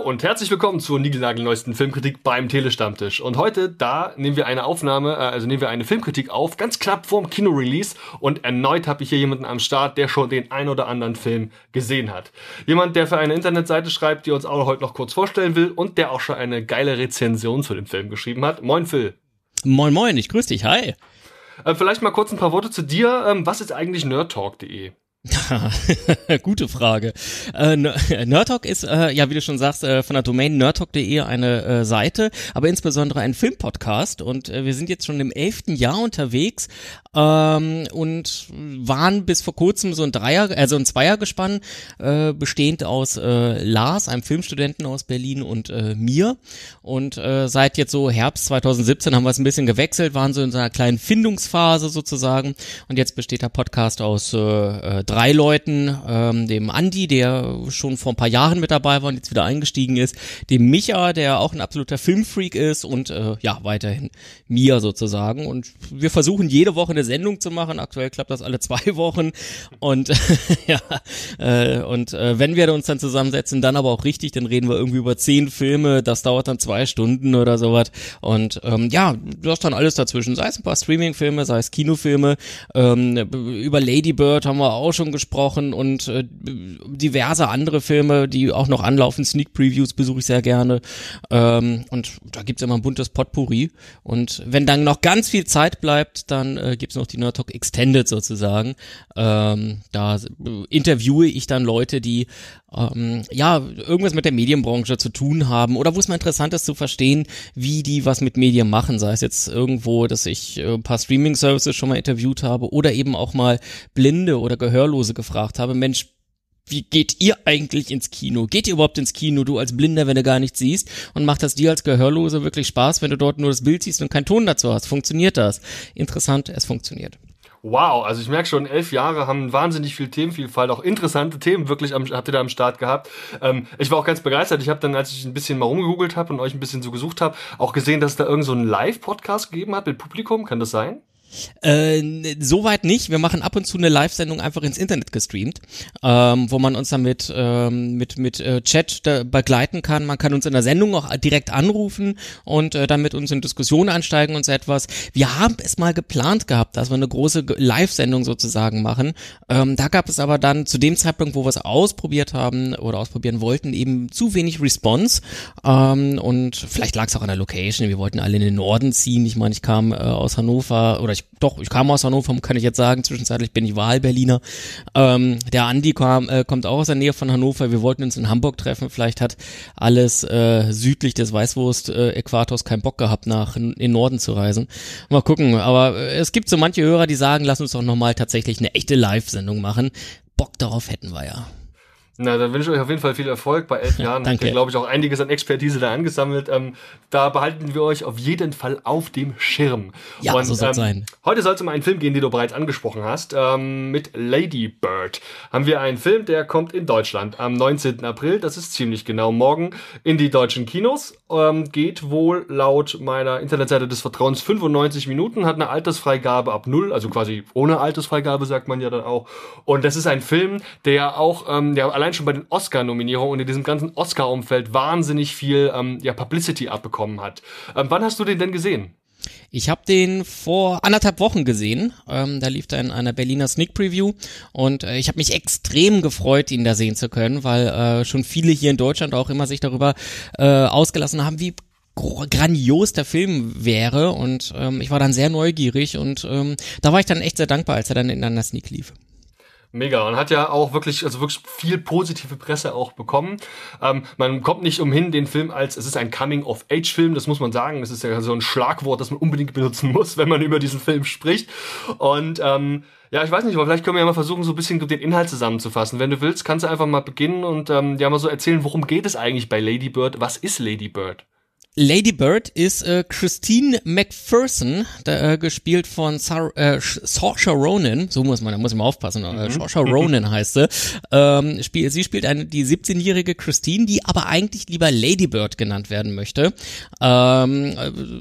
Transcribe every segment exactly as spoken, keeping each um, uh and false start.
und herzlich willkommen zur niegelnagelneuesten Filmkritik beim Telestammtisch. Und heute, da nehmen wir eine Aufnahme, äh, also nehmen wir eine Filmkritik auf, ganz knapp vorm Kinorelease. Und erneut habe ich hier jemanden am Start, der schon den ein oder anderen Film gesehen hat. Jemand, der für eine Internetseite schreibt, die uns auch heute noch kurz vorstellen will und der auch schon eine geile Rezension zu dem Film geschrieben hat. Moin Phil. Moin Moin, ich grüße dich, hi. Äh, vielleicht mal kurz ein paar Worte zu dir. Ähm, was ist eigentlich nerdtalk punkt de? Gute Frage. Äh, Nerdtalk ist, äh, ja, wie du schon sagst, äh, von der Domain nerdtalk punkt de eine äh, Seite, aber insbesondere ein Filmpodcast. Und äh, wir sind jetzt schon im elften Jahr unterwegs ähm, und waren bis vor kurzem so ein Dreier, also ein Zweiergespann, äh, bestehend aus äh, Lars, einem Filmstudenten aus Berlin, und äh, mir. Und äh, seit jetzt so Herbst zwanzig siebzehn haben wir es ein bisschen gewechselt, waren so in so einer kleinen Findungsphase sozusagen. Und jetzt besteht der Podcast aus äh, drei Leuten, ähm, dem Andi, der schon vor ein paar Jahren mit dabei war und jetzt wieder eingestiegen ist, dem Micha, der auch ein absoluter Filmfreak ist, und äh, ja, weiterhin mir sozusagen. Und wir versuchen jede Woche eine Sendung zu machen. Aktuell klappt das alle zwei Wochen. Und ja, äh, und äh, wenn wir uns dann zusammensetzen, dann aber auch richtig, dann reden wir irgendwie über zehn Filme. Das dauert dann zwei Stunden oder sowas. Und ähm, ja, du hast dann alles dazwischen. Sei es ein paar Streaming-Filme, sei es Kinofilme. Ähm, über Lady Bird haben wir auch schon gesprochen und äh, diverse andere Filme, die auch noch anlaufen. Sneak Previews besuche ich sehr gerne. Ähm, und da gibt's immer ein buntes Potpourri. Und wenn dann noch ganz viel Zeit bleibt, dann äh, gibt's noch die Nerdtalk Extended sozusagen. Ähm, da äh, interviewe ich dann Leute, die ähm, ja irgendwas mit der Medienbranche zu tun haben oder wo es mal interessant ist zu verstehen, wie die was mit Medien machen. Sei es jetzt irgendwo, dass ich äh, ein paar Streaming-Services schon mal interviewt habe oder eben auch mal Blinde oder Gehörlose gefragt habe, Mensch, wie geht ihr eigentlich ins Kino? Geht ihr überhaupt ins Kino, du als Blinder, wenn du gar nichts siehst? Und macht das dir als Gehörlose wirklich Spaß, wenn du dort nur das Bild siehst und keinen Ton dazu hast? Funktioniert das? Interessant, es funktioniert. Wow, also ich merke schon, elf Jahre haben wahnsinnig viel Themenvielfalt, auch interessante Themen wirklich am, habt ihr da am Start gehabt. Ähm, ich war auch ganz begeistert. Ich habe dann, als ich ein bisschen mal rumgegoogelt habe und euch ein bisschen so gesucht habe, auch gesehen, dass es da irgend so einen Live-Podcast gegeben hat mit Publikum. Kann das sein? Äh, soweit nicht. Wir machen ab und zu eine Live-Sendung einfach ins Internet gestreamt, ähm, wo man uns dann mit, ähm, mit, mit äh, Chat da begleiten kann. Man kann uns in der Sendung auch direkt anrufen und äh, dann mit uns in Diskussion einsteigen und so etwas. Wir haben es mal geplant gehabt, dass wir eine große Live-Sendung sozusagen machen. Ähm, da gab es aber dann zu dem Zeitpunkt, wo wir es ausprobiert haben oder ausprobieren wollten, eben zu wenig Response. Ähm, und vielleicht lag es auch an der Location. Wir wollten alle in den Norden ziehen. Ich meine, ich kam äh, aus Hannover oder ich, doch, ich kam aus Hannover, kann ich jetzt sagen, zwischenzeitlich bin ich Wahlberliner. Ähm, der Andi kam, äh, kommt auch aus der Nähe von Hannover, wir wollten uns in Hamburg treffen, vielleicht hat alles äh, südlich des Weißwurst-Äquators keinen Bock gehabt, nach in den Norden zu reisen. Mal gucken, aber äh, es gibt so manche Hörer, die sagen, lass uns doch nochmal tatsächlich eine echte Live-Sendung machen. Bock darauf hätten wir ja. Na, dann wünsche ich euch auf jeden Fall viel Erfolg. Bei elf Jahren habt ihr, glaube ich, auch einiges an Expertise da angesammelt. Ähm, da behalten wir euch auf jeden Fall auf dem Schirm. Ja, und, so soll es ähm, sein. Heute soll es um einen Film gehen, den du bereits angesprochen hast. Ähm, mit Lady Bird haben wir einen Film, der kommt in Deutschland am neunzehnten April. Das ist ziemlich genau morgen in die deutschen Kinos. Ähm, geht wohl laut meiner Internetseite des Vertrauens fünfundneunzig Minuten, hat eine Altersfreigabe ab null, also quasi ohne Altersfreigabe, sagt man ja dann auch. Und das ist ein Film, der auch, ähm, der allein schon bei den Oscar-Nominierungen und in diesem ganzen Oscar-Umfeld wahnsinnig viel ähm, ja, Publicity abbekommen hat. Ähm, wann hast du den denn gesehen? Ich habe den vor anderthalb Wochen gesehen. Ähm, da lief er in einer Berliner Sneak Preview und äh, ich habe mich extrem gefreut, ihn da sehen zu können, weil äh, schon viele hier in Deutschland auch immer sich darüber äh, ausgelassen haben, wie grandios der Film wäre, und ähm, ich war dann sehr neugierig und ähm, da war ich dann echt sehr dankbar, als er dann in einer Sneak lief. Mega, und hat ja auch wirklich, also wirklich viel positive Presse auch bekommen. Ähm, man kommt nicht umhin, den Film als, es ist ein Coming-of-Age-Film, das muss man sagen. Das ist ja so ein Schlagwort, das man unbedingt benutzen muss, wenn man über diesen Film spricht. Und ähm, ja, ich weiß nicht, aber vielleicht können wir ja mal versuchen, so ein bisschen den Inhalt zusammenzufassen. Wenn du willst, kannst du einfach mal beginnen und ähm, ja mal so erzählen, worum geht es eigentlich bei Lady Bird? Was ist Lady Bird? Lady Bird ist äh, Christine McPherson, da, äh, gespielt von Sar- äh, Saoirse Ronan, so muss man, da muss man aufpassen, mhm. äh, Saoirse Ronan heißt sie. Ähm, spiel, sie spielt eine die siebzehnjährige Christine, die aber eigentlich lieber Lady Bird genannt werden möchte. Ähm,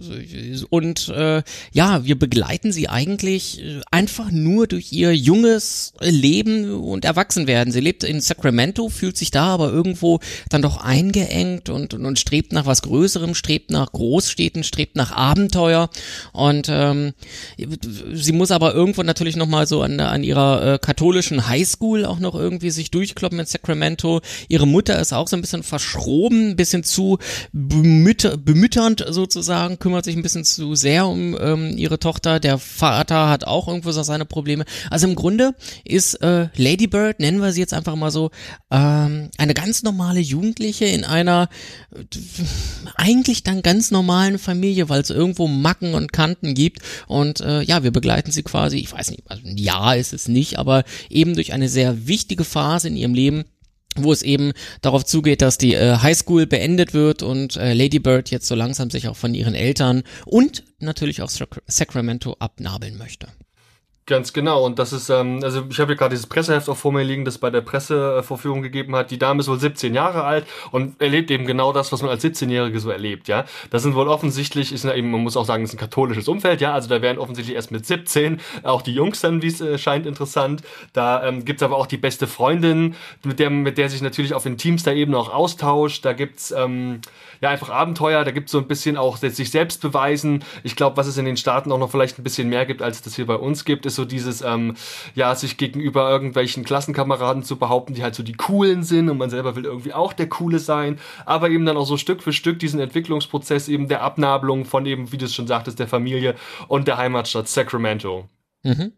und äh, ja, wir begleiten sie eigentlich einfach nur durch ihr junges Leben und Erwachsenwerden. Sie lebt in Sacramento, fühlt sich da aber irgendwo dann doch eingeengt und, und, und strebt nach was Größerem, strebt nach Großstädten, strebt nach Abenteuer und ähm, sie muss aber irgendwo natürlich nochmal so an, an ihrer äh, katholischen Highschool auch noch irgendwie sich durchkloppen in Sacramento. Ihre Mutter ist auch so ein bisschen verschroben, ein bisschen zu bemütter, bemütternd sozusagen, kümmert sich ein bisschen zu sehr um ähm, ihre Tochter. Der Vater hat auch irgendwo so seine Probleme. Also im Grunde ist äh, Lady Bird, nennen wir sie jetzt einfach mal so, ähm, eine ganz normale Jugendliche in einer äh, eigentlich dann ganz normalen Familie, weil es irgendwo Macken und Kanten gibt und äh, ja, wir begleiten sie quasi, ich weiß nicht, also ein Jahr ist es nicht, aber eben durch eine sehr wichtige Phase in ihrem Leben, wo es eben darauf zugeht, dass die äh, Highschool beendet wird und äh, Lady Bird jetzt so langsam sich auch von ihren Eltern und natürlich auch Sac- Sacramento abnabeln möchte. Ganz genau, und das ist, ähm, also ich habe hier gerade dieses Presseheft auch vor mir liegen, das bei der Pressevorführung gegeben hat. Die Dame ist wohl siebzehn Jahre alt und erlebt eben genau das, was man als siebzehnjährige so erlebt, ja. Das sind wohl offensichtlich, ist eben, man muss auch sagen, das ist ein katholisches Umfeld, ja, also da werden offensichtlich erst mit siebzehn auch die Jungs dann, wie es äh, scheint, interessant. Da ähm, gibt's aber auch die beste Freundin, mit der, mit der sich natürlich auf intimster Ebene auch austauscht. Da gibt's ähm, ja einfach Abenteuer, da gibt's so ein bisschen auch sich selbst beweisen. Ich glaube, was es in den Staaten auch noch vielleicht ein bisschen mehr gibt, als es das hier bei uns gibt, ist so dieses, ähm, ja, sich gegenüber irgendwelchen Klassenkameraden zu behaupten, die halt so die Coolen sind und man selber will irgendwie auch der Coole sein, aber eben dann auch so Stück für Stück diesen Entwicklungsprozess eben der Abnabelung von eben, wie du es schon sagtest, der Familie und der Heimatstadt Sacramento. Mhm.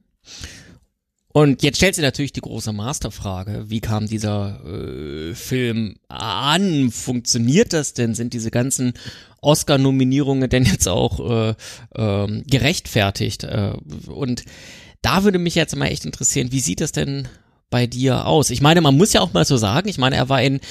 Und jetzt stellt sich natürlich die große Masterfrage, wie kam dieser äh, Film an? Funktioniert das denn? Sind diese ganzen Oscar-Nominierungen denn jetzt auch äh, äh, gerechtfertigt? Äh, und da würde mich jetzt mal echt interessieren, wie sieht das denn bei dir aus? Ich meine, man muss ja auch mal so sagen, ich meine, er war in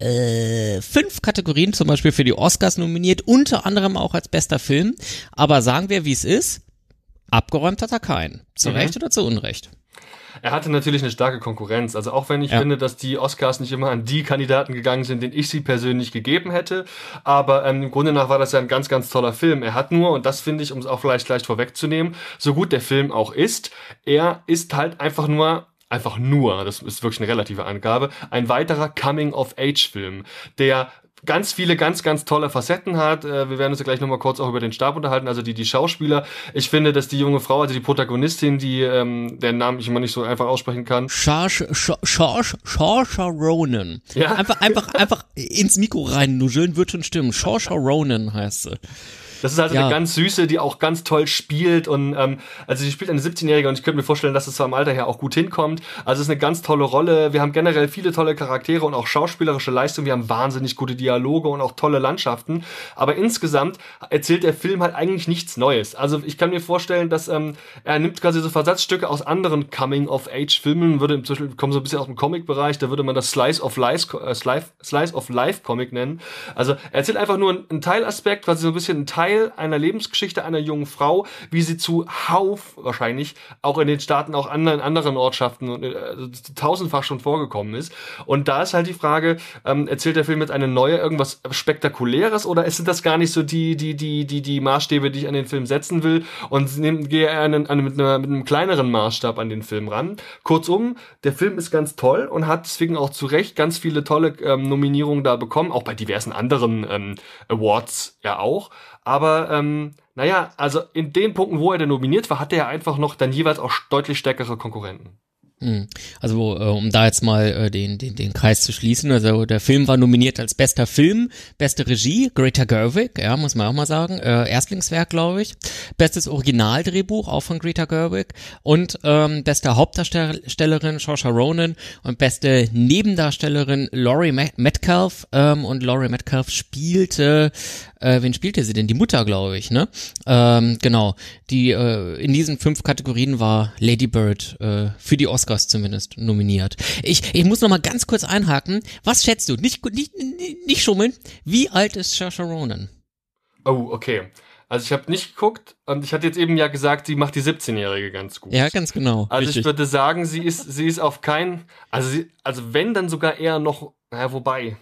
äh, fünf Kategorien zum Beispiel für die Oscars nominiert, unter anderem auch als bester Film, aber sagen wir, wie es ist, abgeräumt hat er keinen. Zu Mhm. Recht oder zu Unrecht? Er hatte natürlich eine starke Konkurrenz. Also auch wenn ich Ja. finde, dass die Oscars nicht immer an die Kandidaten gegangen sind, denen ich sie persönlich gegeben hätte. Aber ähm, im Grunde nach war das ja ein ganz, ganz toller Film. Er hat nur, und das finde ich, um es auch vielleicht gleich vorwegzunehmen, so gut der Film auch ist, er ist halt einfach nur einfach nur, das ist wirklich eine relative Angabe, ein weiterer Coming-of-Age-Film, der ganz viele ganz, ganz tolle Facetten hat. Äh, wir werden uns ja gleich nochmal kurz auch über den Stab unterhalten, also die die Schauspieler. Ich finde, dass die junge Frau, also die Protagonistin, die ähm, deren Namen ich immer nicht so einfach aussprechen kann. Saoirse Saoirse Ronan. Ja. Einfach, einfach, einfach ins Mikro reinnuscheln, wird schon stimmen. Saoirse Ronan heißt sie. Das ist also Ja. eine ganz süße, die auch ganz toll spielt und ähm, also sie spielt eine siebzehnjährige und ich könnte mir vorstellen, dass es zwar im Alter her auch gut hinkommt. Also es ist eine ganz tolle Rolle. Wir haben generell viele tolle Charaktere und auch schauspielerische Leistungen. Wir haben wahnsinnig gute Dialoge und auch tolle Landschaften. Aber insgesamt erzählt der Film halt eigentlich nichts Neues. Also ich kann mir vorstellen, dass ähm, er nimmt quasi so Versatzstücke aus anderen Coming-of-Age-Filmen, würde zum Beispiel kommen so ein bisschen aus dem Comic-Bereich, da würde man das Slice of Life, äh, Slice, Slice of Life Comic nennen. Also er erzählt einfach nur einen, einen Teilaspekt, quasi so ein bisschen ein Teil einer Lebensgeschichte einer jungen Frau, wie sie zu Hauf wahrscheinlich auch in den Staaten, auch an anderen Ortschaften und, äh, tausendfach schon vorgekommen ist. Und da ist halt die Frage, ähm, erzählt der Film jetzt eine neue, irgendwas Spektakuläres oder sind das gar nicht so die, die, die, die, die Maßstäbe, die ich an den Film setzen will und nehm, gehe eher an, an, mit, einer, mit einem kleineren Maßstab an den Film ran. Kurzum, der Film ist ganz toll und hat deswegen auch zu Recht ganz viele tolle ähm, Nominierungen da bekommen, auch bei diversen anderen ähm, Awards ja auch. Aber, ähm, naja, also in den Punkten, wo er denn nominiert war, hatte er einfach noch dann jeweils auch deutlich stärkere Konkurrenten. Also äh, um da jetzt mal äh, den, den, den Kreis zu schließen, also der Film war nominiert als bester Film, beste Regie, Greta Gerwig, ja, muss man auch mal sagen, äh, Erstlingswerk, glaube ich, bestes Originaldrehbuch, auch von Greta Gerwig und ähm, beste Hauptdarstellerin Saoirse Ronan und beste Nebendarstellerin Laurie Metcalf ähm, und Laurie Metcalf spielte, äh, wen spielte sie denn? Die Mutter, glaube ich, ne? Ähm, genau, die äh, in diesen fünf Kategorien war Lady Bird äh, für die Oscars zumindest nominiert. Ich, ich muss noch mal ganz kurz einhaken. Was schätzt du? Nicht, nicht, nicht schummeln. Wie alt ist Saoirse Ronan? Oh, okay. Also ich habe nicht geguckt und ich hatte jetzt eben ja gesagt, sie macht die siebzehnjährige ganz gut. Ja, ganz genau. Also richtig. ich würde sagen, sie ist, sie ist auf keinen, also sie, also wenn, dann sogar eher noch, naja, wobei.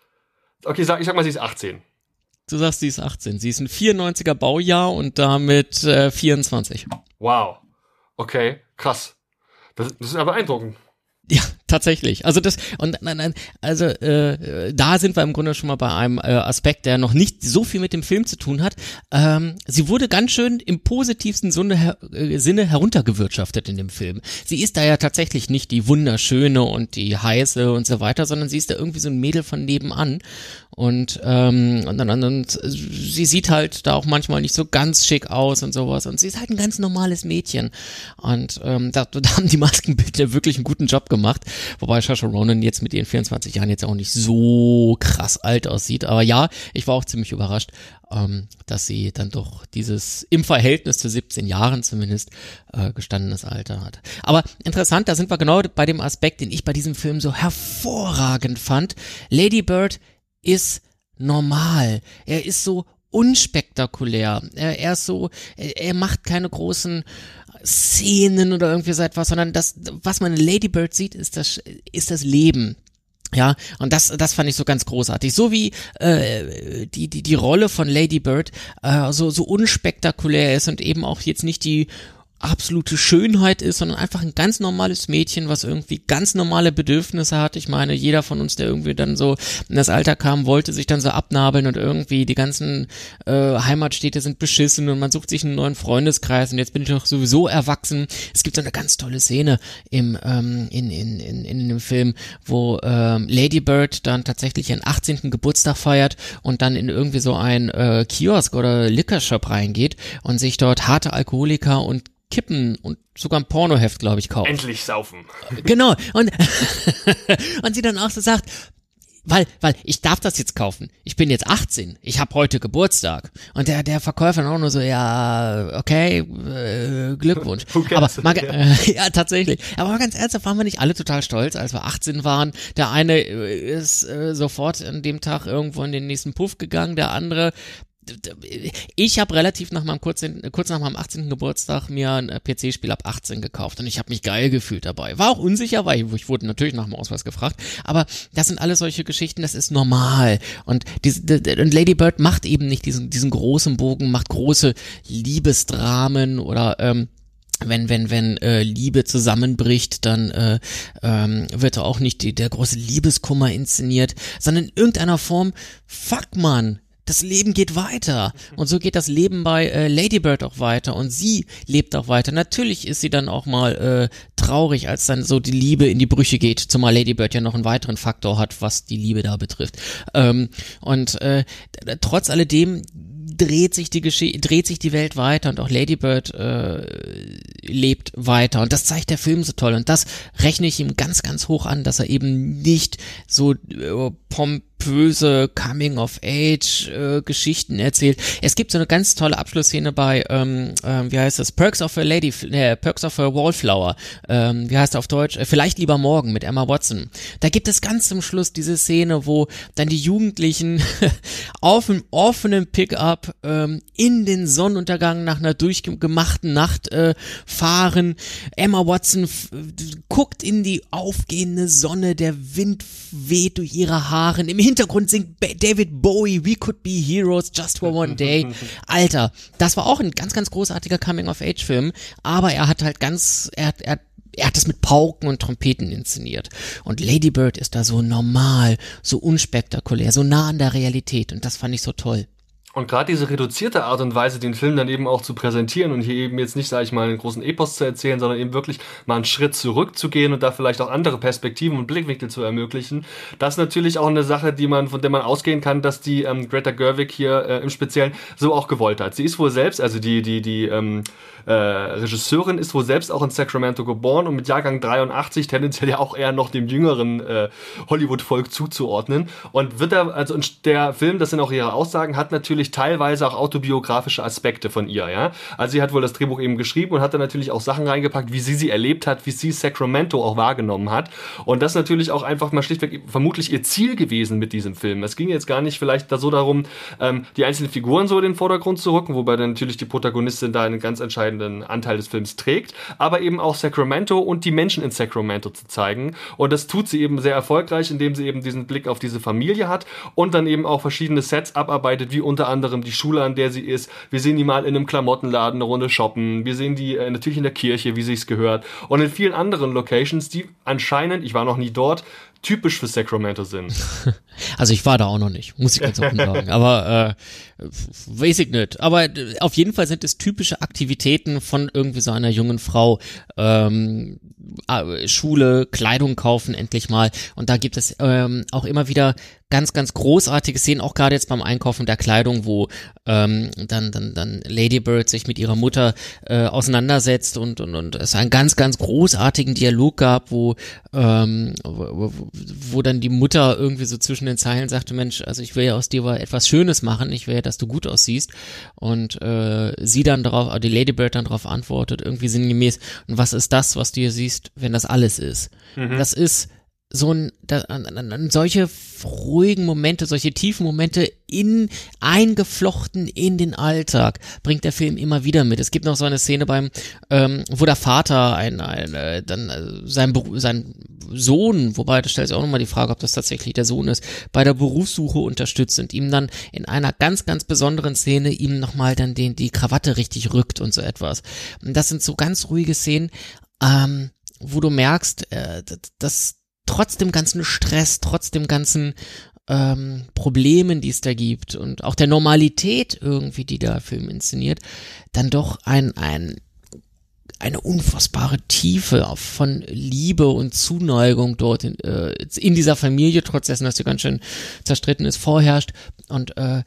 Okay, sag, ich sag mal, sie ist achtzehn. Du sagst, sie ist achtzehn. Sie ist ein vierundneunziger Baujahr und damit äh, vierundzwanzig. Wow. Okay, krass. Das, das ist aber beeindruckend. Ja, tatsächlich. Also das und nein, nein, also äh, da sind wir im Grunde schon mal bei einem äh, Aspekt, der noch nicht so viel mit dem Film zu tun hat. Ähm, sie wurde ganz schön im positivsten Sinne, her, äh, Sinne heruntergewirtschaftet in dem Film. Sie ist da ja tatsächlich nicht die wunderschöne und die heiße und so weiter, sondern sie ist da irgendwie so ein Mädel von nebenan. Und, ähm, und dann und, und sie sieht halt da auch manchmal nicht so ganz schick aus und sowas. Und sie ist halt ein ganz normales Mädchen. Und ähm, da, da haben die Maskenbildner wirklich einen guten Job gemacht. Wobei Saoirse Ronan jetzt mit ihren vierundzwanzig Jahren jetzt auch nicht so krass alt aussieht. Aber ja, ich war auch ziemlich überrascht, ähm, dass sie dann doch dieses im Verhältnis zu siebzehn Jahren zumindest äh, gestandenes Alter hat. Aber interessant, da sind wir genau bei dem Aspekt, den ich bei diesem Film so hervorragend fand. Lady Bird ist normal. Er ist so unspektakulär. Er, er ist so, er, er macht keine großen Szenen oder irgendwie so etwas, sondern das, was man in Lady Bird sieht, ist das, ist das Leben. Ja, und das, das fand ich so ganz großartig. So wie äh, die, die, die Rolle von Lady Bird äh, so, so unspektakulär ist und eben auch jetzt nicht die absolute Schönheit ist, sondern einfach ein ganz normales Mädchen, was irgendwie ganz normale Bedürfnisse hat. Ich meine, jeder von uns, der irgendwie dann so in das Alter kam, wollte sich dann so abnabeln und irgendwie die ganzen äh, Heimatstädte sind beschissen und man sucht sich einen neuen Freundeskreis und jetzt bin ich doch sowieso erwachsen. Es gibt so eine ganz tolle Szene im ähm, in, in, in, in dem Film, wo ähm, Lady Bird dann tatsächlich ihren achtzehnten Geburtstag feiert und dann in irgendwie so ein äh, Kiosk oder Liquor Shop reingeht und sich dort harte Alkoholiker und Kippen und sogar ein Pornoheft, glaube ich, kauft. Endlich saufen. Genau. Und, und sie dann auch so sagt, weil, weil ich darf das jetzt kaufen. Ich bin jetzt achtzehn. Ich habe heute Geburtstag. Und der, der Verkäufer dann auch nur so, ja, okay, äh, Glückwunsch. Aber mal, äh, ja, tatsächlich. Aber mal ganz ernsthaft, waren wir nicht alle total stolz, als wir achtzehn waren. Der eine ist äh, sofort an dem Tag irgendwo in den nächsten Puff gegangen, der andere ich habe relativ nach meinem kurz, kurz nach meinem achtzehnten Geburtstag mir ein P C-Spiel ab achtzehn gekauft und ich habe mich geil gefühlt dabei. War auch unsicher, weil ich, ich wurde natürlich nach dem Ausweis gefragt, aber das sind alles solche Geschichten, das ist normal. Und, diese, und Lady Bird macht eben nicht diesen, diesen großen Bogen, macht große Liebesdramen oder ähm, wenn wenn wenn äh, Liebe zusammenbricht, dann äh, ähm, wird auch nicht die, der große Liebeskummer inszeniert, sondern in irgendeiner Form, fuck man, das Leben geht weiter. Und so geht das Leben bei äh, Lady Bird auch weiter. Und sie lebt auch weiter. Natürlich ist sie dann auch mal äh, traurig, als dann so die Liebe in die Brüche geht. Zumal Lady Bird ja noch einen weiteren Faktor hat, was die Liebe da betrifft. Ähm, und äh, trotz alledem dreht sich die Geschichte, dreht sich die Welt weiter und auch Lady Bird äh, lebt weiter und das zeigt der Film so toll und das rechne ich ihm ganz, ganz hoch an, dass er eben nicht so äh, pompöse Coming-of-Age-Geschichten äh, erzählt. Es gibt so eine ganz tolle Abschlussszene bei, ähm, äh, wie heißt das, Perks of a Lady, äh, Perks of a Wallflower, ähm, wie heißt er auf Deutsch, äh, Vielleicht lieber morgen mit Emma Watson. Da gibt es ganz zum Schluss diese Szene, wo dann die Jugendlichen auf einem offenen Pickup ähm, in den Sonnenuntergang nach einer durchgemachten Nacht äh, fahren. Emma Watson f- guckt in die aufgehende Sonne, der Wind weht durch ihre Haare. Im Hintergrund singt ba- David Bowie, We Could Be Heroes Just for One Day. Alter, das war auch ein ganz, ganz großartiger Coming-of-Age-Film, aber er hat halt ganz, er hat, er hat Er hat es mit Pauken und Trompeten inszeniert. Und Lady Bird ist da so normal, so unspektakulär, so nah an der Realität. Und das fand ich so toll. Und gerade diese reduzierte Art und Weise, den Film dann eben auch zu präsentieren und hier eben jetzt nicht, sage ich mal, einen großen Epos zu erzählen, sondern eben wirklich mal einen Schritt zurückzugehen und da vielleicht auch andere Perspektiven und Blickwinkel zu ermöglichen, das ist natürlich auch eine Sache, die man, von der man ausgehen kann, dass die ähm, Greta Gerwig hier äh, im Speziellen so auch gewollt hat. Sie ist wohl selbst, also die die die ähm, äh, Regisseurin ist wohl selbst auch in Sacramento geboren und mit Jahrgang dreiundachtzig tendenziell ja auch eher noch dem jüngeren äh, Hollywood-Volk zuzuordnen und wird da, also und der Film, das sind auch ihre Aussagen, hat natürlich natürlich teilweise auch autobiografische Aspekte von ihr, ja. Also sie hat wohl das Drehbuch eben geschrieben und hat dann natürlich auch Sachen reingepackt, wie sie sie erlebt hat, wie sie Sacramento auch wahrgenommen hat. Und das ist natürlich auch einfach mal schlichtweg vermutlich ihr Ziel gewesen mit diesem Film. Es ging jetzt gar nicht vielleicht da so darum, ähm, die einzelnen Figuren so in den Vordergrund zu rücken, wobei dann natürlich die Protagonistin da einen ganz entscheidenden Anteil des Films trägt, aber eben auch Sacramento und die Menschen in Sacramento zu zeigen. Und das tut sie eben sehr erfolgreich, indem sie eben diesen Blick auf diese Familie hat und dann eben auch verschiedene Sets abarbeitet, wie unter anderem die Schule, an der sie ist. Wir sehen die mal in einem Klamottenladen eine Runde shoppen. Wir sehen die äh, natürlich in der Kirche, wie sich's gehört. Und in vielen anderen Locations, die anscheinend, ich war noch nie dort, typisch für Sacramento sind. Also ich war da auch noch nicht, muss ich ganz offen sagen. Aber äh, weiß ich nicht. Aber äh, auf jeden Fall sind es typische Aktivitäten von irgendwie so einer jungen Frau. Ähm, Schule, Kleidung kaufen endlich mal. Und da gibt es ähm, auch immer wieder ganz, ganz großartige Szenen, auch gerade jetzt beim Einkaufen der Kleidung, wo ähm, dann, dann, dann Lady Bird sich mit ihrer Mutter äh, auseinandersetzt und, und, und es einen ganz, ganz großartigen Dialog gab, wo, ähm, wo, wo dann die Mutter irgendwie so zwischen den Zeilen sagte, Mensch, also ich will ja aus dir etwas Schönes machen, ich will ja, dass du gut aussiehst. Und äh, sie dann darauf, die Lady Bird dann darauf antwortet, irgendwie sinngemäß, und was ist das, was du hier siehst, wenn das alles ist? Mhm. Das ist so ein, da, solche ruhigen Momente, solche tiefen Momente in, eingeflochten in den Alltag, bringt der Film immer wieder mit. Es gibt noch so eine Szene beim, ähm, wo der Vater ein, ein äh, dann äh, sein, sein Sohn, wobei, da stellt sich auch nochmal die Frage, ob das tatsächlich der Sohn ist, bei der Berufssuche unterstützt und ihm dann in einer ganz, ganz besonderen Szene ihm nochmal dann den, die Krawatte richtig rückt und so etwas. Und das sind so ganz ruhige Szenen, ähm, wo du merkst, äh, dass trotz dem ganzen Stress, trotz dem ganzen ähm, Problemen, die es da gibt und auch der Normalität irgendwie, die der Film inszeniert, dann doch ein, ein eine unfassbare Tiefe von Liebe und Zuneigung dort in, äh, in dieser Familie, trotz dessen, dass sie ganz schön zerstritten ist, vorherrscht. Und äh,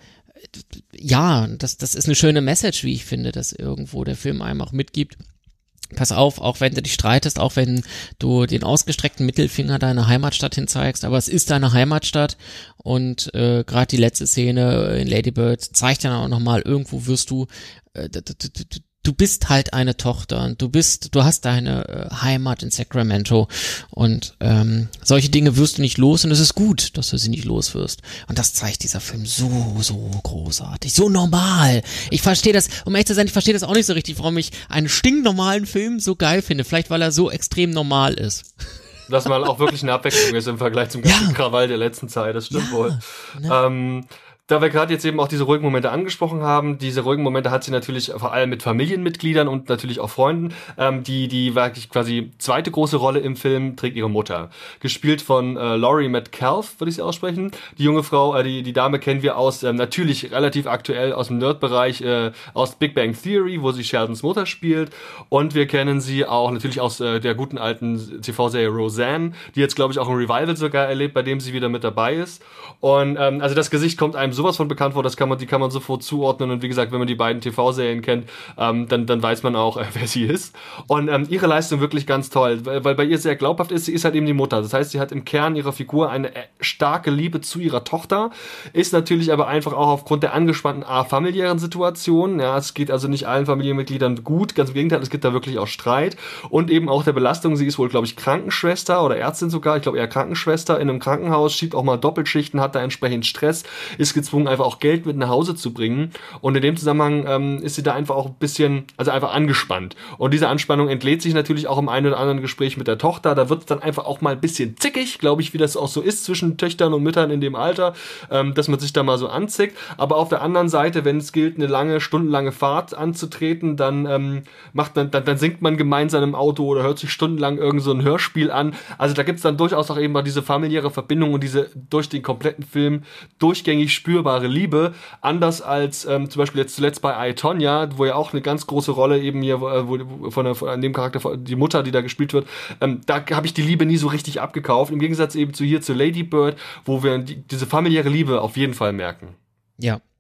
ja, das, das ist eine schöne Message, wie ich finde, dass irgendwo der Film einem auch mitgibt. Pass auf, auch wenn du dich streitest, auch wenn du den ausgestreckten Mittelfinger deiner Heimatstadt hinzeigst, aber es ist deine Heimatstadt und äh, gerade die letzte Szene in Lady Bird zeigt ja auch nochmal, irgendwo wirst du, äh, du, du, du, du bist halt eine Tochter und du bist, du hast deine äh, Heimat in Sacramento und ähm, solche Dinge wirst du nicht los und es ist gut, dass du sie nicht los wirst. Und das zeigt dieser Film so, so großartig, so normal. Ich verstehe das, um ehrlich zu sein, ich verstehe das auch nicht so richtig, warum ich einen stinknormalen Film so geil finde. Vielleicht, weil er so extrem normal ist. Dass mal auch wirklich eine Abwechslung ist im Vergleich zum ganzen Ja. Krawall der letzten Zeit, das stimmt Ja, wohl. ne? Ähm, Da wir gerade jetzt eben auch diese ruhigen Momente angesprochen haben, diese ruhigen Momente hat sie natürlich vor allem mit Familienmitgliedern und natürlich auch Freunden. Ähm, die die wirklich quasi zweite große Rolle im Film trägt ihre Mutter. Gespielt von äh, Laurie Metcalf, würde ich sie aussprechen. Die junge Frau, äh, die die Dame kennen wir aus, ähm, natürlich relativ aktuell aus dem Nerd-Bereich, äh, aus Big Bang Theory, wo sie Sheldons Mutter spielt. Und wir kennen sie auch natürlich aus äh, der guten alten T V-Serie Roseanne, die jetzt, glaube ich, auch ein Revival sogar erlebt, bei dem sie wieder mit dabei ist. Und ähm, also das Gesicht kommt einem sowas von bekannt vor, das kann man, die kann man sofort zuordnen und wie gesagt, wenn man die beiden T V-Serien kennt, ähm, dann, dann weiß man auch, äh, wer sie ist. Und ähm, ihre Leistung wirklich ganz toll, weil, weil bei ihr sehr glaubhaft ist, sie ist halt eben die Mutter. Das heißt, sie hat im Kern ihrer Figur eine äh, starke Liebe zu ihrer Tochter, ist natürlich aber einfach auch aufgrund der angespannten A, familiären Situation, ja, es geht also nicht allen Familienmitgliedern gut, ganz im Gegenteil, es gibt da wirklich auch Streit und eben auch der Belastung, sie ist wohl, glaube ich, Krankenschwester oder Ärztin sogar, ich glaube eher Krankenschwester in einem Krankenhaus, schiebt auch mal Doppelschichten, hat da entsprechend Stress, ist gezwungen, einfach auch Geld mit nach Hause zu bringen. Und in dem Zusammenhang ähm, ist sie da einfach auch ein bisschen, also einfach angespannt. Und diese Anspannung entlädt sich natürlich auch im einen oder anderen Gespräch mit der Tochter. Da wird es dann einfach auch mal ein bisschen zickig, glaube ich, wie das auch so ist zwischen Töchtern und Müttern in dem Alter, ähm, dass man sich da mal so anzickt. Aber auf der anderen Seite, wenn es gilt, eine lange, stundenlange Fahrt anzutreten, dann ähm, macht dann, dann, dann singt man gemeinsam im Auto oder hört sich stundenlang irgend so ein Hörspiel an. Also da gibt es dann durchaus auch eben mal diese familiäre Verbindung und diese durch den kompletten Film durchgängig spürbare Liebe, anders als ähm, zum Beispiel jetzt zuletzt bei I, Tonya, wo ja auch eine ganz große Rolle eben hier, wo, wo von, der, von dem Charakter, die Mutter, die da gespielt wird, ähm, da habe ich die Liebe nie so richtig abgekauft, im Gegensatz eben zu hier zu Lady Bird, wo wir die, diese familiäre Liebe auf jeden Fall merken. Ja,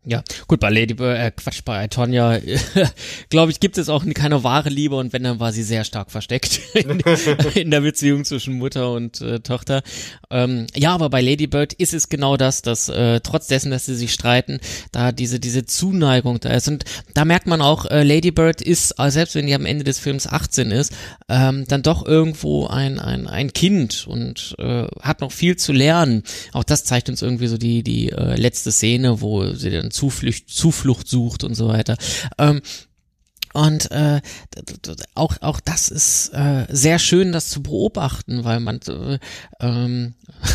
Ja, gut, bei Lady Bird, äh, Quatsch, bei Tonya, glaube ich, gibt es auch keine wahre Liebe und wenn, dann war sie sehr stark versteckt in, in der Beziehung zwischen Mutter und äh, Tochter. Ähm, ja, aber bei Lady Bird ist es genau das, dass äh, trotz dessen, dass sie sich streiten, da diese diese Zuneigung da ist und da merkt man auch, äh, Lady Bird ist, äh, selbst wenn die am Ende des Films achtzehn ist, ähm, dann doch irgendwo ein ein ein Kind und äh, hat noch viel zu lernen. Auch das zeigt uns irgendwie so die die äh, letzte Szene, wo sie dann Zuflucht, Zuflucht sucht und so weiter. Ähm, und äh, auch auch das ist äh, sehr schön, das zu beobachten, weil man äh, ähm,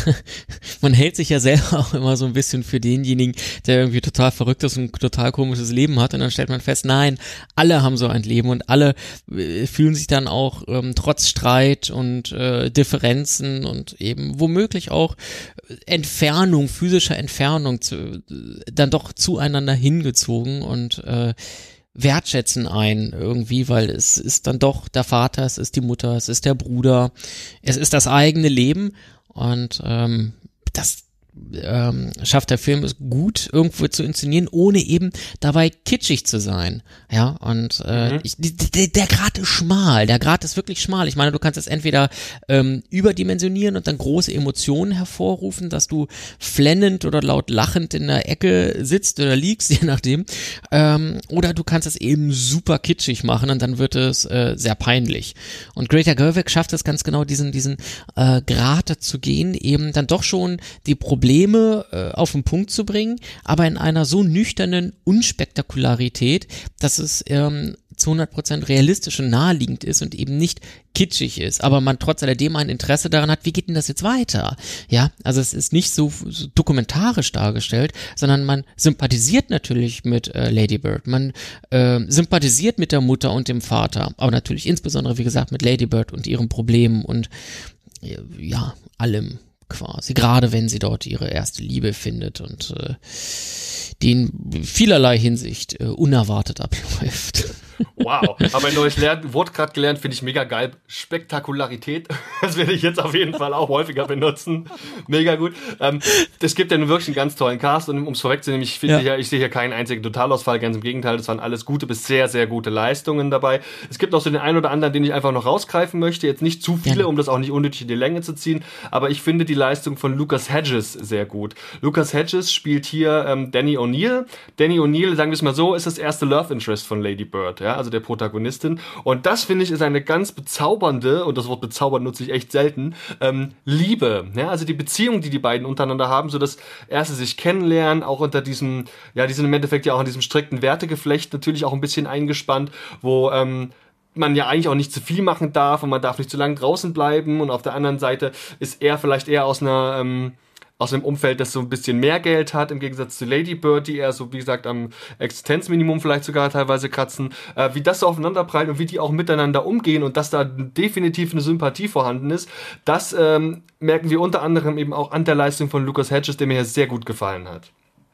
man hält sich ja selber auch immer so ein bisschen für denjenigen, der irgendwie total verrückt ist und ein total komisches Leben hat und dann stellt man fest, nein, alle haben so ein Leben und alle äh, fühlen sich dann auch ähm, trotz Streit und äh, Differenzen und eben womöglich auch Entfernung, physischer Entfernung zu, dann doch zueinander hingezogen und äh, wertschätzen ein irgendwie, weil es ist dann doch der Vater, es ist die Mutter, es ist der Bruder, es ist das eigene Leben und ähm, das ähm, schafft der Film es gut irgendwo zu inszenieren, ohne eben dabei kitschig zu sein, ja, und äh, mhm. ich, der, der Grat ist schmal, der Grat ist wirklich schmal, ich meine, du kannst es entweder ähm, überdimensionieren und dann große Emotionen hervorrufen, dass du flennend oder laut lachend in der Ecke sitzt oder liegst, je nachdem, ähm, oder du kannst es eben super kitschig machen und dann wird es äh, sehr peinlich und Greta Gerwig schafft es ganz genau, diesen diesen äh, Grat zu gehen, eben dann doch schon die Probleme Probleme äh, auf den Punkt zu bringen, aber in einer so nüchternen Unspektakularität, dass es ähm, zu hundert Prozent realistisch und naheliegend ist und eben nicht kitschig ist, aber man trotz alledem ein Interesse daran hat, wie geht denn das jetzt weiter? Ja, also es ist nicht so, so dokumentarisch dargestellt, sondern man sympathisiert natürlich mit äh, Lady Bird, man äh, sympathisiert mit der Mutter und dem Vater, aber natürlich insbesondere, wie gesagt, mit Lady Bird und ihren Problemen und ja, allem quasi, gerade wenn sie dort ihre erste Liebe findet und äh, die in vielerlei Hinsicht äh, unerwartet abläuft. Wow, aber ein neues Lern- Wort gerade gelernt, finde ich mega geil. Spektakularität, das werde ich jetzt auf jeden Fall auch häufiger benutzen. Mega gut. Ähm, es gibt ja nun wirklich einen ganz tollen Cast und um es vorwegzunehmen, ich finde ja. hier, ich sehe hier keinen einzigen Totalausfall, ganz im Gegenteil, das waren alles gute bis sehr, sehr gute Leistungen dabei. Es gibt auch so den einen oder anderen, den ich einfach noch rausgreifen möchte, jetzt nicht zu viele, ja. um das auch nicht unnötig in die Länge zu ziehen, aber ich finde die Leistung von Lucas Hedges sehr gut. Lucas Hedges spielt hier ähm, Danny O'Neill. Danny O'Neill, sagen wir es mal so, ist das erste Love Interest von Lady Bird, ja, also der Protagonistin. Und das, finde ich, ist eine ganz bezaubernde, und das Wort bezaubern nutze ich echt selten, ähm, Liebe. Ja, also die Beziehung, die die beiden untereinander haben, so dass erst sie sich kennenlernen, auch unter diesem, ja, die sind im Endeffekt ja auch in diesem strikten Wertegeflecht natürlich auch ein bisschen eingespannt, wo ähm, man ja eigentlich auch nicht zu viel machen darf und man darf nicht zu lange draußen bleiben. Und auf der anderen Seite ist er vielleicht eher aus einer ähm, aus einem Umfeld, das so ein bisschen mehr Geld hat, im Gegensatz zu Lady Bird, die eher so, wie gesagt, am Existenzminimum vielleicht sogar teilweise kratzen, äh, wie das so aufeinanderprallt und wie die auch miteinander umgehen und dass da definitiv eine Sympathie vorhanden ist, das ähm, merken wir unter anderem eben auch an der Leistung von Lucas Hedges, der mir hier sehr gut gefallen hat.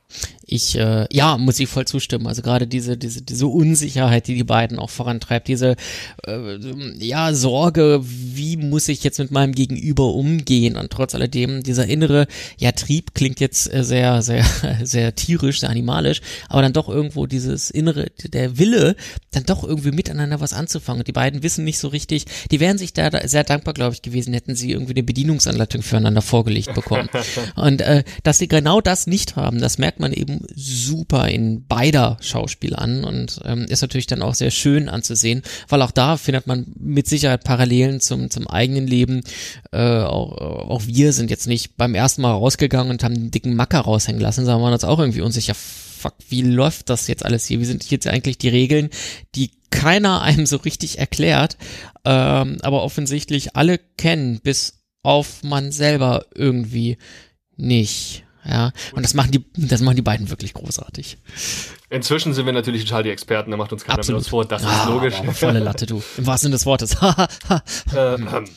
Ich, äh, ja, muss ich voll zustimmen. Also gerade diese, diese, diese Unsicherheit, die die beiden auch vorantreibt, diese, äh, ja, Sorge, wie muss ich jetzt mit meinem Gegenüber umgehen? Und trotz alledem, dieser innere, ja, Trieb klingt jetzt äh, sehr, sehr, sehr tierisch, sehr animalisch, aber dann doch irgendwo dieses innere, der Wille, dann doch irgendwie miteinander was anzufangen. Und die beiden wissen nicht so richtig, die wären sich da sehr dankbar, glaube ich, gewesen, hätten sie irgendwie eine Bedienungsanleitung füreinander vorgelegt bekommen. Und äh, dass sie genau das nicht haben, das merkt man eben super in beider Schauspiel an und ähm, ist natürlich dann auch sehr schön anzusehen, weil auch da findet man mit Sicherheit Parallelen zum zum eigenen Leben. Äh, auch, auch wir sind jetzt nicht beim ersten Mal rausgegangen und haben einen dicken Macker raushängen lassen, sondern waren uns auch irgendwie unsicher, fuck, wie läuft das jetzt alles hier? Wie sind jetzt eigentlich die Regeln, die keiner einem so richtig erklärt, ähm, aber offensichtlich alle kennen, bis auf man selber irgendwie nicht. Ja, und das machen die, das machen die beiden wirklich großartig. Inzwischen sind wir natürlich total die Experten, da macht uns keiner mehr das vor, das ah, ist logisch. Aber volle Latte, du. Im wahrsten Sinne des Wortes. äh,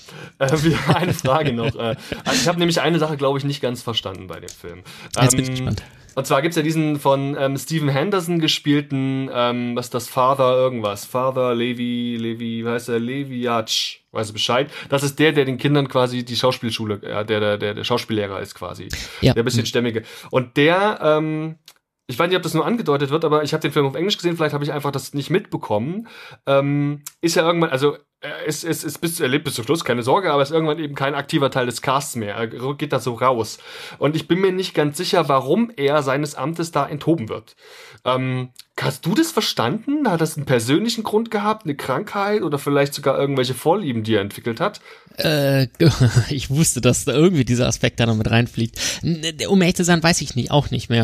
äh, eine Frage noch. Äh, ich habe nämlich eine Sache, glaube ich, nicht ganz verstanden bei dem Film. Ähm, Jetzt bin ich gespannt. Und zwar gibt's ja diesen von ähm, Stephen Henderson gespielten, ähm, was ist das, Father irgendwas, Father Levi, Levi, wie heißt der, Leviatsch, weißt du Bescheid? Das ist der, der den Kindern quasi die Schauspielschule, äh, der, der, der, der Schauspiellehrer ist quasi, ja. Der bisschen stämmige. Und der, ähm, Ich weiß nicht, ob das nur angedeutet wird, aber ich habe den Film auf Englisch gesehen, vielleicht habe ich einfach das nicht mitbekommen. Ähm, ist ja irgendwann, also er ist, ist, ist bis, er lebt bis zum Schluss, keine Sorge, aber ist irgendwann eben kein aktiver Teil des Casts mehr. Er geht da so raus. Und ich bin mir nicht ganz sicher, warum er seines Amtes da enthoben wird. Ähm, hast du das verstanden? Hat das einen persönlichen Grund gehabt, eine Krankheit oder vielleicht sogar irgendwelche Vorlieben, die er entwickelt hat? Äh, ich wusste, dass da irgendwie dieser Aspekt da noch mit reinfliegt. Um ehrlich zu sein, weiß ich nicht, auch nicht mehr.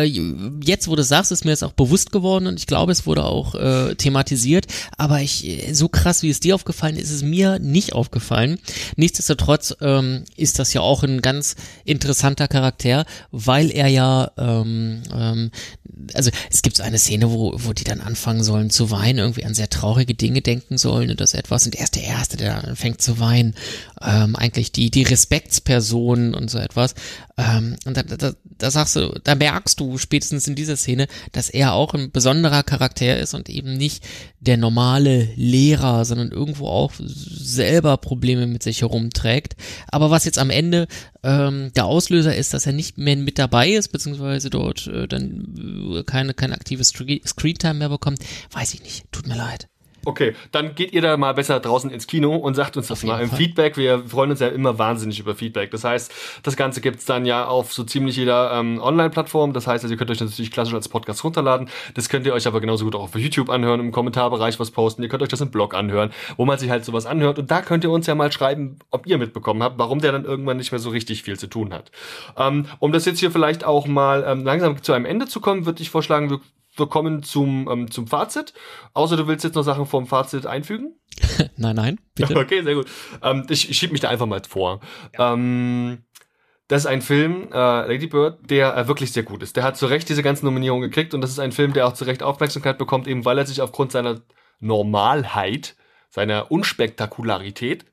Jetzt, wo du sagst, ist mir das auch bewusst geworden und ich glaube, es wurde auch äh, thematisiert, aber ich, so krass, wie es dir aufgefallen ist, ist es mir nicht aufgefallen. Nichtsdestotrotz ähm, ist das ja auch ein ganz interessanter Charakter, weil er ja, ähm, ähm, also es gibt so eine Szene, wo, wo die dann anfangen sollen zu weinen, irgendwie an sehr traurige Dinge denken sollen und das etwas, und er ist der Erste, der dann anfängt zu weinen. Ähm, eigentlich die, die Respektspersonen und so etwas. Ähm, und da, da, da sagst du, da merkst du spätestens in dieser Szene, dass er auch ein besonderer Charakter ist und eben nicht der normale Lehrer, sondern irgendwo auch selber Probleme mit sich herumträgt. Aber was jetzt am Ende ähm, der Auslöser ist, dass er nicht mehr mit dabei ist, beziehungsweise dort äh, dann äh, keine, keine aktive Screentime mehr bekommt, weiß ich nicht. Tut mir leid. Okay, dann geht ihr da mal besser draußen ins Kino und sagt uns das mal im Feedback. Wir freuen uns ja immer wahnsinnig über Feedback. Das heißt, das Ganze gibt's dann ja auf so ziemlich jeder ähm, Online-Plattform. Das heißt, also ihr könnt euch das natürlich klassisch als Podcast runterladen. Das könnt ihr euch aber genauso gut auch auf YouTube anhören, im Kommentarbereich was posten. Ihr könnt euch das im Blog anhören, wo man sich halt sowas anhört. Und da könnt ihr uns ja mal schreiben, ob ihr mitbekommen habt, warum der dann irgendwann nicht mehr so richtig viel zu tun hat. Ähm, um das jetzt hier vielleicht auch mal ähm, langsam zu einem Ende zu kommen, würde ich vorschlagen, wir Wir kommen zum, ähm, zum Fazit. Außer du willst jetzt noch Sachen vom Fazit einfügen? Nein, nein, bitte. Okay, sehr gut. Ähm, ich ich schieb mich da einfach mal vor. Ja. Ähm, das ist ein Film, äh, Lady Bird, der äh, wirklich sehr gut ist. Der hat zu Recht diese ganzen Nominierungen gekriegt und das ist ein Film, der auch zu Recht Aufmerksamkeit bekommt, eben weil er sich aufgrund seiner Normalheit, seiner Unspektakularität,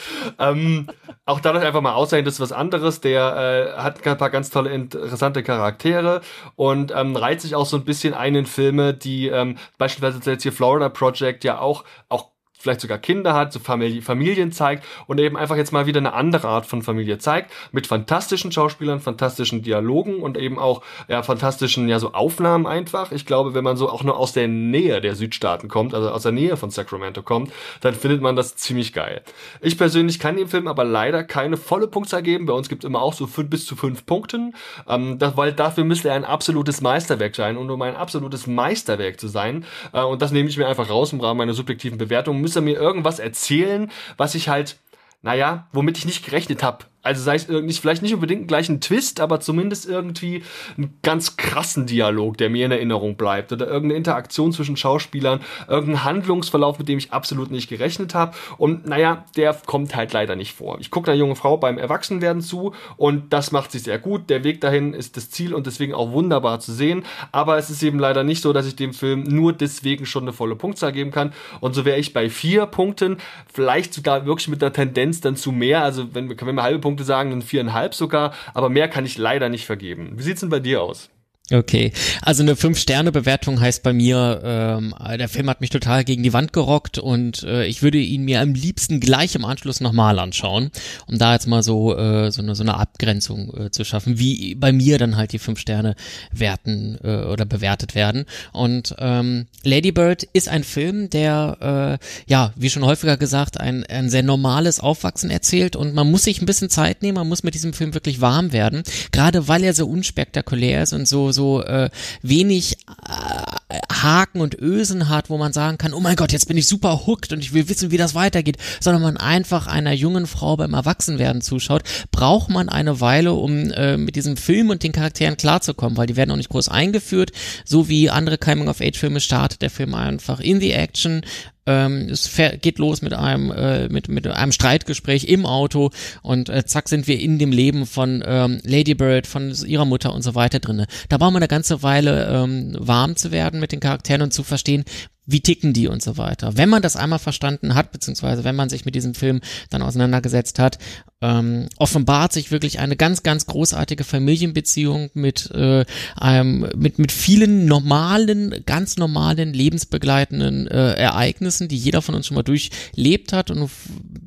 ähm, auch dadurch einfach mal aussehen, das ist was anderes. Der äh, hat ein paar ganz tolle, interessante Charaktere und ähm, reiht sich auch so ein bisschen ein in Filme, die ähm, beispielsweise jetzt hier Florida Project ja auch auch vielleicht sogar Kinder hat, so Familie, Familien zeigt und eben einfach jetzt mal wieder eine andere Art von Familie zeigt, mit fantastischen Schauspielern, fantastischen Dialogen und eben auch ja fantastischen ja so Aufnahmen einfach. Ich glaube, wenn man so auch nur aus der Nähe der Südstaaten kommt, also aus der Nähe von Sacramento kommt, dann findet man das ziemlich geil. Ich persönlich kann dem Film aber leider keine volle Punktzahl geben. Bei uns gibt es immer auch so fünf, bis zu fünf Punkten, ähm, das, weil dafür müsste er ein absolutes Meisterwerk sein und um ein absolutes Meisterwerk zu sein, äh, und das nehme ich mir einfach raus im Rahmen meiner subjektiven Bewertung, müsste mir irgendwas erzählen, was ich halt, naja, womit ich nicht gerechnet habe. Also sei es irgendwie, vielleicht nicht unbedingt gleich ein Twist, aber zumindest irgendwie einen ganz krassen Dialog, der mir in Erinnerung bleibt. Oder irgendeine Interaktion zwischen Schauspielern, irgendein Handlungsverlauf, mit dem ich absolut nicht gerechnet habe. Und naja, der kommt halt leider nicht vor. Ich gucke einer jungen Frau beim Erwachsenwerden zu und das macht sie sehr gut. Der Weg dahin ist das Ziel und deswegen auch wunderbar zu sehen. Aber es ist eben leider nicht so, dass ich dem Film nur deswegen schon eine volle Punktzahl geben kann. Und so wäre ich bei vier Punkten, vielleicht sogar wirklich mit der Tendenz dann zu mehr. Also wenn wir, wenn wir halbe Punkte sagen, dann viereinhalb sogar, aber mehr kann ich leider nicht vergeben. Wie sieht's denn bei dir aus? Okay, also eine fünf-Sterne-Bewertung heißt bei mir, ähm, der Film hat mich total gegen die Wand gerockt und äh, ich würde ihn mir am liebsten gleich im Anschluss nochmal anschauen, um da jetzt mal so äh, so eine so eine Abgrenzung äh, zu schaffen, wie bei mir dann halt die fünf Sterne werten äh, oder bewertet werden. Und ähm, Lady Bird ist ein Film, der äh, ja, wie schon häufiger gesagt, ein ein sehr normales Aufwachsen erzählt und man muss sich ein bisschen Zeit nehmen, man muss mit diesem Film wirklich warm werden, gerade weil er so unspektakulär ist und so so äh, wenig äh, Haken und Ösen hat, wo man sagen kann, oh mein Gott, jetzt bin ich super hooked und ich will wissen, wie das weitergeht, sondern man einfach einer jungen Frau beim Erwachsenwerden zuschaut, braucht man eine Weile, um äh, mit diesem Film und den Charakteren klarzukommen, weil die werden auch nicht groß eingeführt, so wie andere Coming-of-Age-Filme startet der Film einfach in the Action. Ähm, es geht los mit einem äh, mit mit einem Streitgespräch im Auto und äh, zack sind wir in dem Leben von ähm, Lady Bird, von ihrer Mutter und so weiter drinne. Da braucht man eine ganze Weile ähm, warm zu werden mit den Charakteren und zu verstehen, wie ticken die und so weiter. Wenn man das einmal verstanden hat, beziehungsweise wenn man sich mit diesem Film dann auseinandergesetzt hat, ähm, offenbart sich wirklich eine ganz, ganz großartige Familienbeziehung mit äh, einem, mit mit vielen normalen, ganz normalen lebensbegleitenden äh, Ereignissen, die jeder von uns schon mal durchlebt hat und f-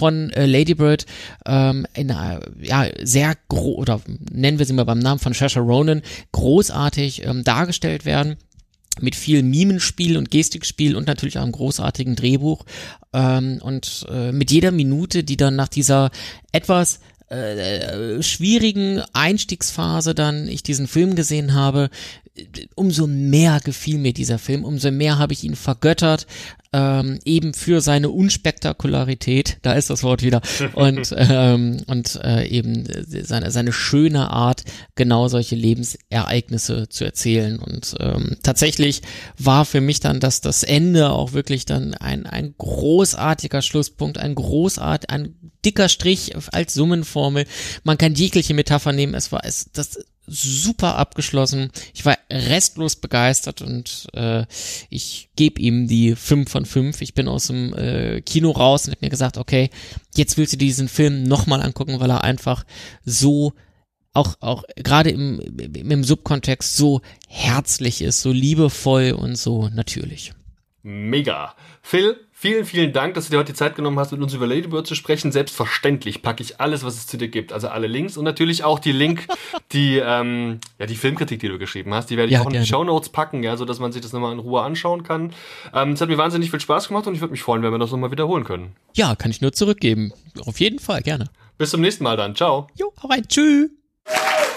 von äh, Lady Bird ähm, in einer, ja, sehr groß, oder nennen wir sie mal beim Namen von Saoirse Ronan, großartig ähm, dargestellt werden. Mit viel Mimenspiel und Gestikspiel und natürlich auch einem großartigen Drehbuch. Ähm, und äh, mit jeder Minute, die dann nach dieser etwas äh, schwierigen Einstiegsphase dann ich diesen Film gesehen habe, umso mehr gefiel mir dieser Film, umso mehr habe ich ihn vergöttert, ähm, eben für seine Unspektakularität, da ist das Wort wieder, und ähm, und äh, eben seine seine schöne Art, genau solche Lebensereignisse zu erzählen. Und ähm, tatsächlich war für mich dann das das Ende auch wirklich dann ein ein großartiger Schlusspunkt, ein großart, ein dicker Strich als Summenformel. Man kann jegliche Metapher nehmen. Es war es das super abgeschlossen. Ich war restlos begeistert und äh, ich gebe ihm die fünf von fünf. Ich bin aus dem äh, Kino raus und habe mir gesagt, okay, jetzt willst du diesen Film nochmal angucken, weil er einfach so auch auch gerade im, im Subkontext so herzlich ist, so liebevoll und so natürlich. Mega. Phil, vielen, vielen Dank, dass du dir heute die Zeit genommen hast, mit uns über Lady Bird zu sprechen. Selbstverständlich packe ich alles, was es zu dir gibt, also alle Links und natürlich auch die Link, die ähm, ja die Filmkritik, die du geschrieben hast, die werde ich Ja, auch in gerne. die Shownotes packen, ja, so dass man sich das nochmal in Ruhe anschauen kann. Ähm, es hat mir wahnsinnig viel Spaß gemacht und ich würde mich freuen, wenn wir das nochmal wiederholen können. Ja, kann ich nur zurückgeben. Auf jeden Fall, gerne. Bis zum nächsten Mal dann. Ciao. Jo, hau rein. Tschüss.